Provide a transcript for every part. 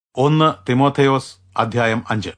1 തിമോഥെയോസ് അധ്യായം 5.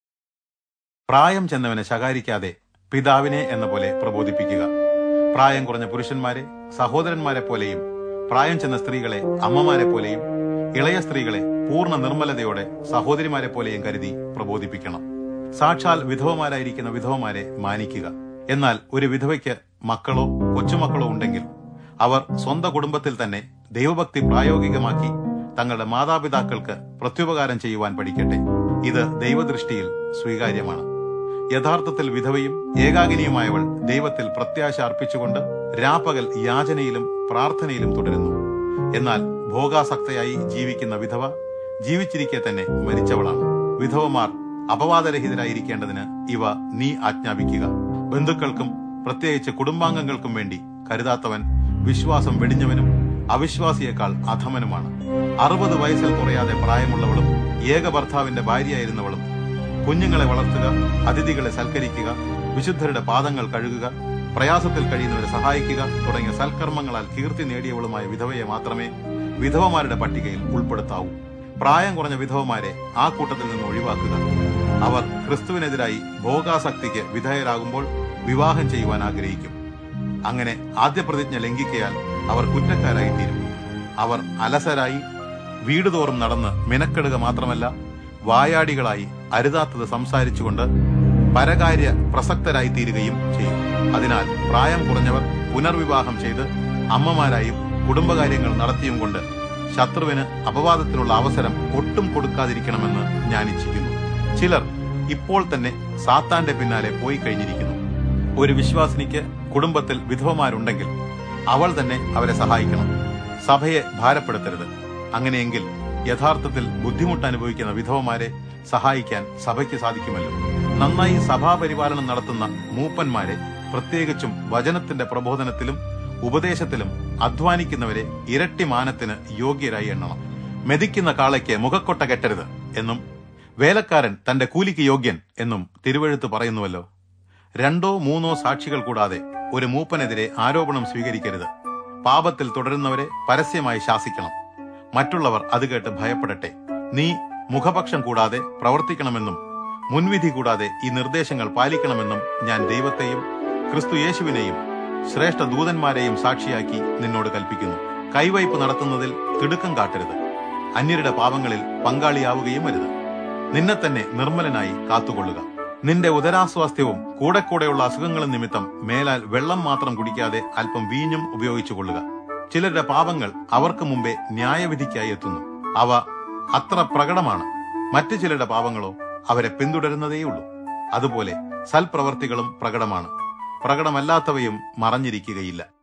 പ്രായം ചെന്നവനെ ശകാരിക്കാതെ പിതാവിനെ എന്ന പോലെ പ്രബോധിപ്പിക്കുക. പ്രായം കുറഞ്ഞ പുരുഷന്മാരെ സഹോദരന്മാരെ പോലെയും പ്രായം ചെന്ന സ്ത്രീകളെ അമ്മമാരെ പോലെയും ഇളയ സ്ത്രീകളെ പൂർണ്ണ നിർമ്മലതയോടെ സഹോദരിമാരെ പോലെയും കരുതി പ്രബോധിപ്പിക്കണം. സാക്ഷാൽ വിധവമാരായിരിക്കുന്ന വിധവമാരെ മാനിക്കുക. എന്നാൽ ഒരു വിധവയ്ക്ക് മക്കളോ കൊച്ചുമക്കളോ ഉണ്ടെങ്കിൽ അവർ സ്വന്തം കുടുംബത്തിൽ തന്നെ ദൈവഭക്തി പ്രായോഗികമാക്കി തങ്ങളുടെ മാതാപിതാക്കൾക്ക് പ്രത്യുപകാരം ചെയ്യുവാൻ പഠിക്കട്ടെ. ഇത് ദൈവദൃഷ്ടിയിൽ സ്വീകാര്യമാണ്. യഥാർത്ഥത്തിൽ വിധവയും ഏകാകിനിയുമായവൾ ദൈവത്തിൽ പ്രത്യാശ അർപ്പിച്ചുകൊണ്ട് രാപ്പകൽ യാചനയിലും പ്രാർത്ഥനയിലും തുടരുന്നു. എന്നാൽ ഭോഗാസക്തയായി ജീവിക്കുന്ന വിധവ ജീവിച്ചിരിക്കെ തന്നെ മരിച്ചവളാണ്. വിധവമാർ അപവാദരഹിതരായിരിക്കേണ്ടതിന് ഇവ നീ ആജ്ഞാപിക്കുക. ബന്ധുക്കൾക്കും പ്രത്യേകിച്ച് കുടുംബാംഗങ്ങൾക്കും വേണ്ടി കരുതാത്തവൻ വിശ്വാസം വെടിഞ്ഞവനും അവിശ്വാസിയേക്കാൾ അധമനുമാണ്. 60 വയസ്സിൽ കുറയാതെ പ്രായമുള്ളവളും ഏക ഭർത്താവിന്റെ ഭാര്യയായിരുന്നവളും കുഞ്ഞുങ്ങളെ വളർത്തുക, അതിഥികളെ സൽക്കരിക്കുക, വിശുദ്ധരുടെ പാദങ്ങൾ കഴുകുക, പ്രയാസത്തിൽ കഴിയുന്നവരെ സഹായിക്കുക തുടങ്ങിയ സൽക്കർമ്മങ്ങളാൽ കീർത്തി നേടിയവളുമായ വിധവയെ മാത്രമേ വിധവമാരുടെ പട്ടികയിൽ ഉൾപ്പെടുത്താവൂ. പ്രായം കുറഞ്ഞ വിധവമാരെ ആ കൂട്ടത്തിൽ നിന്ന് ഒഴിവാക്കുക. അവർ ക്രിസ്തുവിനെതിരായി ഭോഗാസക്തിക്ക് വിധേയരാകുമ്പോൾ വിവാഹം ചെയ്യുവാൻ ആഗ്രഹിക്കും. അങ്ങനെ ആദ്യ പ്രതിജ്ഞ ലംഘിക്കയാൽ അവർ കുറ്റക്കാരായി തീരും. അവർ അലസരായി വീടുതോറും നടന്ന് മിനക്കെടുക മാത്രമല്ല, വായാടികളായി അരുതാത്തത് സംസാരിച്ചുകൊണ്ട് പരകാര്യ പ്രസക്തരായി തീരുകയും ചെയ്യും. അതിനാൽ പ്രായം കുറഞ്ഞവർ പുനർവിവാഹം ചെയ്ത് അമ്മമാരായും കുടുംബകാര്യങ്ങൾ നടത്തിയും കൊണ്ട് ശത്രുവിന് അപവാദത്തിനുള്ള അവസരം ഒട്ടും കൊടുക്കാതിരിക്കണമെന്ന് ഞാൻ ഇച്ഛിക്കുന്നു. ചിലർ ഇപ്പോൾ തന്നെ സാത്താന്റെ പിന്നാലെ പോയി കഴിഞ്ഞിരിക്കുന്നു. ഒരു വിശ്വാസിനിക്ക് കുടുംബത്തിൽ വിധവമാരുണ്ടെങ്കിൽ അവൾ തന്നെ അവരെ സഹായിക്കണം. സഭയെ ഭാരപ്പെടുത്തരുത്. അങ്ങനെയെങ്കിൽ യഥാർത്ഥത്തിൽ ബുദ്ധിമുട്ട് അനുഭവിക്കുന്ന വിധവമാരെ സഹായിക്കാൻ സഭയ്ക്ക് സാധിക്കുമല്ലോ. നന്നായി സഭാപരിപാലനം നടത്തുന്ന മൂപ്പന്മാരെ, പ്രത്യേകിച്ചും വചനത്തിന്റെ പ്രബോധനത്തിലും ഉപദേശത്തിലും അധ്വാനിക്കുന്നവരെ ഇരട്ടി മാനത്തിന് യോഗ്യരായി എണ്ണണം. മെതിക്കുന്ന കാളയ്ക്ക് മുഖക്കൊട്ട കെട്ടരുത് എന്നും വേലക്കാരൻ തന്റെ കൂലിക്ക് യോഗ്യൻ എന്നും തിരുവെഴുത്ത് പറയുന്നുവല്ലോ. 2 or 3 സാക്ഷികൾ കൂടാതെ ഒരു മൂപ്പനെതിരെ ആരോപണം സ്വീകരിക്കരുത്. പാപത്തിൽ തുടരുന്നവരെ പരസ്യമായി ശാസിക്കണം. മറ്റുള്ളവർ അത് കേട്ട് ഭയപ്പെടട്ടെ. നീ മുഖപക്ഷം കൂടാതെ പ്രവർത്തിക്കണമെന്നും മുൻവിധി കൂടാതെ ഈ നിർദ്ദേശങ്ങൾ പാലിക്കണമെന്നും ഞാൻ ദൈവത്തെയും ക്രിസ്തു യേശുവിനെയും ശ്രേഷ്ഠ ദൂതന്മാരെയും സാക്ഷിയാക്കി നിന്നോട് കൽപ്പിക്കുന്നു. കൈവയ്പ് നടത്തുന്നതിൽ തിടുക്കം കാട്ടരുത്. അന്യരുടെ പാപങ്ങളിൽ പങ്കാളിയാവുകയും അരുത്. നിന്നെ തന്നെ നിർമ്മലനായി കാത്തുകൊള്ളുക. നിന്റെ ഉദരാസ്വാസ്ഥ്യവും കൂടെയുള്ള അസുഖങ്ങളും നിമിത്തം മേലാൽ വെള്ളം മാത്രം കുടിക്കാതെ അല്പം വീഞ്ഞും ഉപയോഗിച്ചു കൊള്ളുക. ചിലരുടെ പാപങ്ങൾ അവർക്ക് മുമ്പേ ന്യായവിധിക്കായി എത്തുന്നു. അവ അത്ര പ്രകടമാണ്. മറ്റു ചിലരുടെ പാപങ്ങളോ അവരെ പിന്തുടരുന്നതേയുള്ളൂ. അതുപോലെ സൽപ്രവർത്തികളും പ്രകടമാണ്. പ്രകടമല്ലാത്തവയും മറഞ്ഞിരിക്കുകയില്ല.